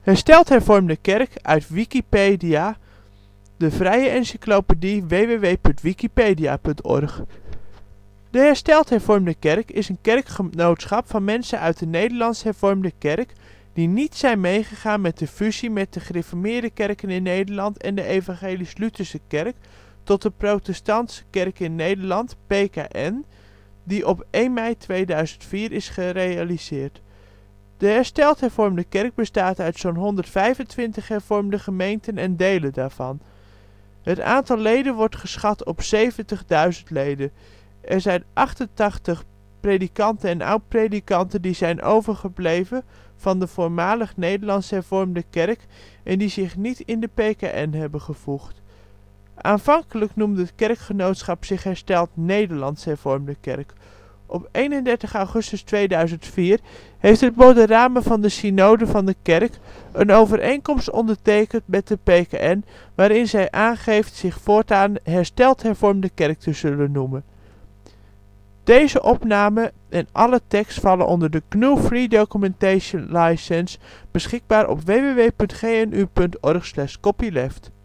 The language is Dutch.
Hersteld Hervormde Kerk, uit Wikipedia, de vrije encyclopedie. www.wikipedia.org. De Hersteld Hervormde Kerk is een kerkgenootschap van mensen uit de Nederlandse Hervormde Kerk die niet zijn meegegaan met de fusie met de Gereformeerde Kerken in Nederland en de Evangelisch-Lutherse Kerk tot de Protestantse Kerk in Nederland (PKN), die op 1 mei 2004 is gerealiseerd. De Hersteld Hervormde Kerk bestaat uit zo 'n 125 hervormde gemeenten en delen daarvan. Het aantal leden wordt geschat op 70.000 leden. Er zijn 88 predikanten en oud-predikanten die zijn overgebleven van de voormalig Nederlandse Hervormde Kerk en die zich niet in de PKN hebben gevoegd. Aanvankelijk noemde het kerkgenootschap zich Hersteld Nederlandse Hervormde Kerk. Op 31 augustus 2004 heeft het Moderamen van de Synode van de Kerk een overeenkomst ondertekend met de PKN waarin zij aangeeft zich voortaan Hersteld Hervormde Kerk te zullen noemen. Deze opname en alle tekst vallen onder de GNU Free Documentation License, beschikbaar op www.gnu.org/copyleft.